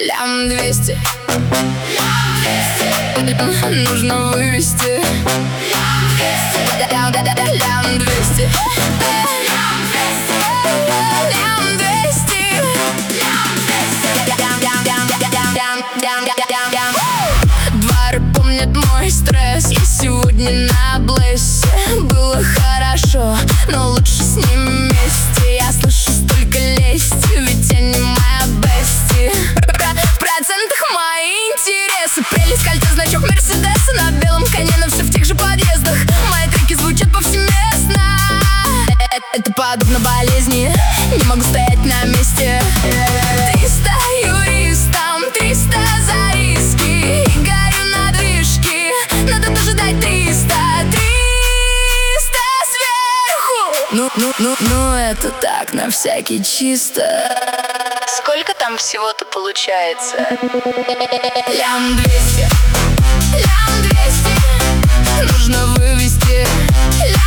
Лям 200. Нужно вывести. Лям 200. Лям 200. Дворы помнят мой стресс. Я сегодня на блессе. Было хорошо, но лучше с ним вместе. Я слышу столько лести, ведь они моя бести. В процентах мои интересы. Прелесть, кольцо, значок Мерседеса. На белом коне, но все в тех же подъездах. Мои треки звучат повсеместно. Это подобно болезни. Не могу стоять на месте. 300 юристам, 300 за риски. И горю на движке. Надо дожидать 300 сверху. Ну, это так, на всякий чисто. Сколько там всего-то получается? Лям 200. Лям 200. Нужно вывести. Лям